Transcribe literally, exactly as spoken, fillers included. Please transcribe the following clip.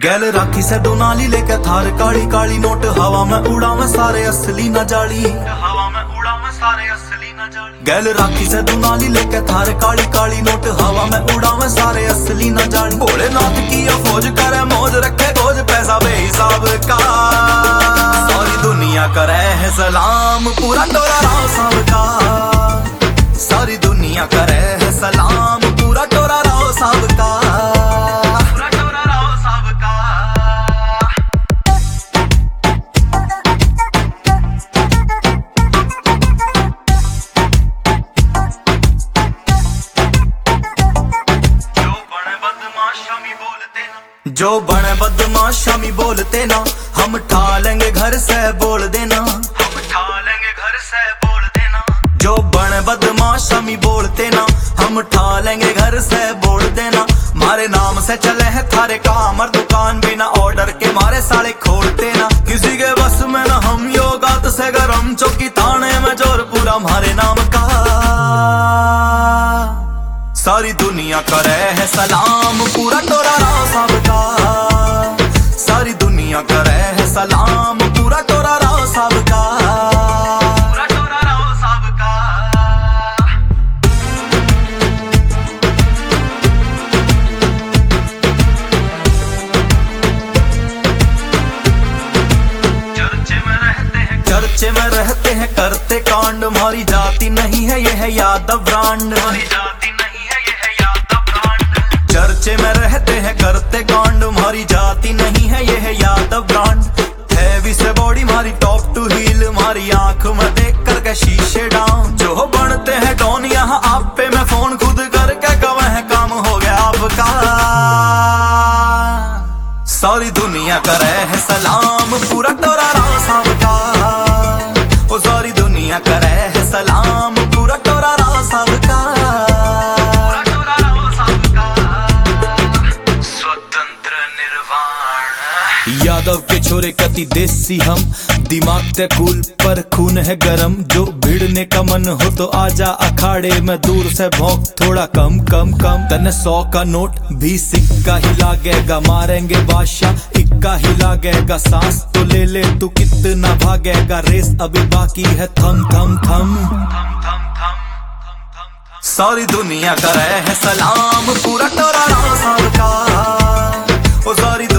गैल राखी से दो नाली लेके थार काली काली नोट हवा में उड़ा में सारे असली न जाली हवा में उड़ा में सारे असली न जाली गैल राखी से दो नाली लेके थार काली काली नोट हवा में उड़ा में सारे असली न जाली भोलेनाथ की फौज करे मौज रखे खोज पैसा बेहिसाब का सारी दुनिया करे है सलाम पूरा टोला राव साहब का सारी दुनिया करे है सलाम पूरा टोला राव साहब का जो बने बदमाश शामी बोलते ना हम ठा लेंगे घर से बोल देना हम ठा लेंगे घर से बोल देना जो बने बदमाश शामी बोलते ना हम ठा लेंगे घर से बोल देना मारे नाम से चले हैं थारे काम और दुकान बिना ऑर्डर के मारे साले खोलते ना किसी के बस में ना हम योगात से गरम चौकी थाने में जोर पूरा हमारे नाम का सारी दुनिया करे है सलाम पूरा टोला राव साहब का सारी दुनिया करे है सलाम पूरा टोला राव साहब का पूरा टोला राव साहब का चर्चे में रहते हैं चर्चे में रहते हैं करते कांड हमारी जाति नहीं है ये है यादव ब्रांड हमारी जाति चर्चे में रहते हैं करते कांड हमारी जाति नहीं है ये है यादव ब्रांड हैवी से बॉडी हमारी टॉप टू हील हमारी आंख में देख करके शीशे डाउन जो बनते हैं डॉन यहाँ आप पे मैं फोन खुद करके कवा है काम हो गया आपका सारी दुनिया करे है सलाम पूरा टोला राव साहब का ओ सारी दुनिया करे है सलाम पूरा टोला राव साहब का यादव के छोरे कति देसी हम दिमाग ते कूल पर खून है गरम जो भिड़ने का मन हो तो आजा अखाड़े में दूर से भौंक थोड़ा कम कम कम तने सौ का नोट भी सिक्का ही लागेगा मारेंगे बादशाह इक्का ही लागेगा सांस तो ले ले तू कितना भागेगा रेस अभी बाकी है थम थम थम सारी दुनिया करे है सलाम पूरा टोला राव साहब का ओ सारी